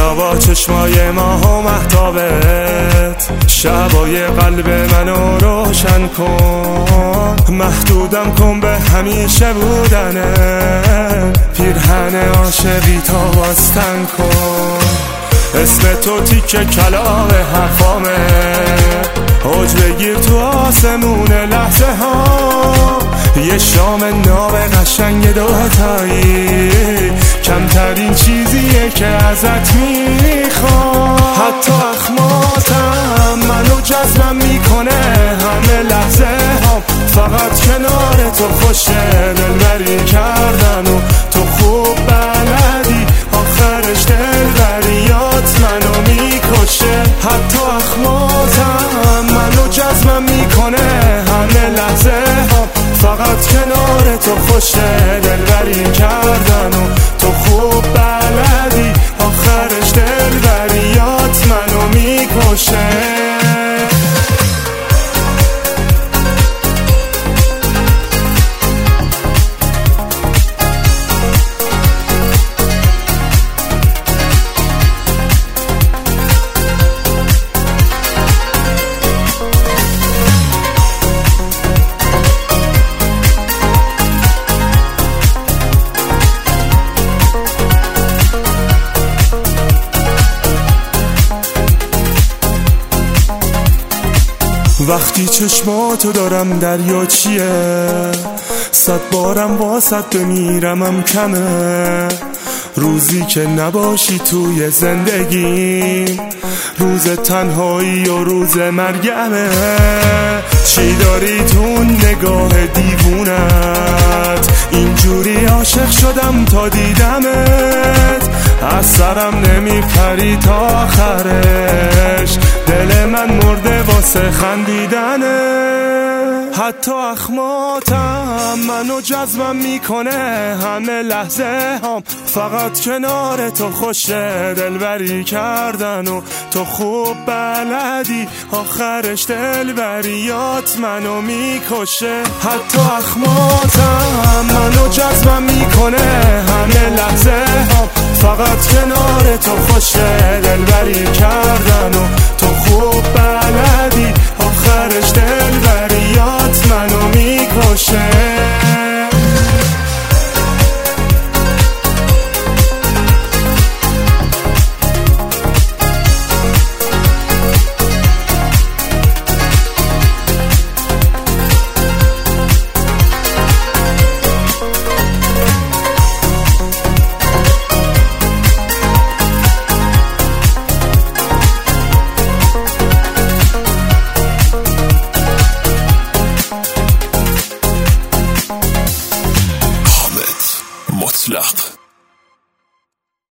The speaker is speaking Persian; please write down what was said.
بیا با چشمای ماه و مهتابت شبای قلب منو روشن کن، محدودم کن به همیشه بودنه، پیرهن عاشقی تا بستن کن. اسم تو تیکه کلام حرفامه، اوج بگیر تو آسمون لحظه ها، یه شام ناب قشنگ دوتایی، کمترین چیزیه که ازت میخوام. حتی اخماتم منو جذبم میکنه، همه لحظه هم فقط کنار تو خوشه، دلبری کردن و تو خوب بلدی، آخرش دلبریات منو میکشه. حتی اخماتم منو جذبم میکنه، همه لحظه هم فقط کنار تو خوشه، دلبری کردن و تو خوب بلدی، آخرش دلبریات منو میکشه. وقتی چشماتو دارم دریاچیه، 100 بارم واسط بمیرمم کمه، روزی که نباشی توی زندگی، روز تنهایی و روز مرگمه. چی داری تو نگاه دیوونت، اینجوری عاشق شدم تا دیدمت، از سرم نمیپری تا آخرش، دل من مرده واسه خندیدنه. حتی اخماتم منو جذبم میکنه، همه لحظه هم فقط کنار تو خوشه، دلبری کردن و تو خوب بلدی، آخرش دلبریات منو میکشه. حتی اخماتم منو جذبم میکنه، همه لحظه هم فقط کنار تو خوشه، دلبری کردن و تو خوب بلدی، آخرش دلبریات منو میکشه. مطلق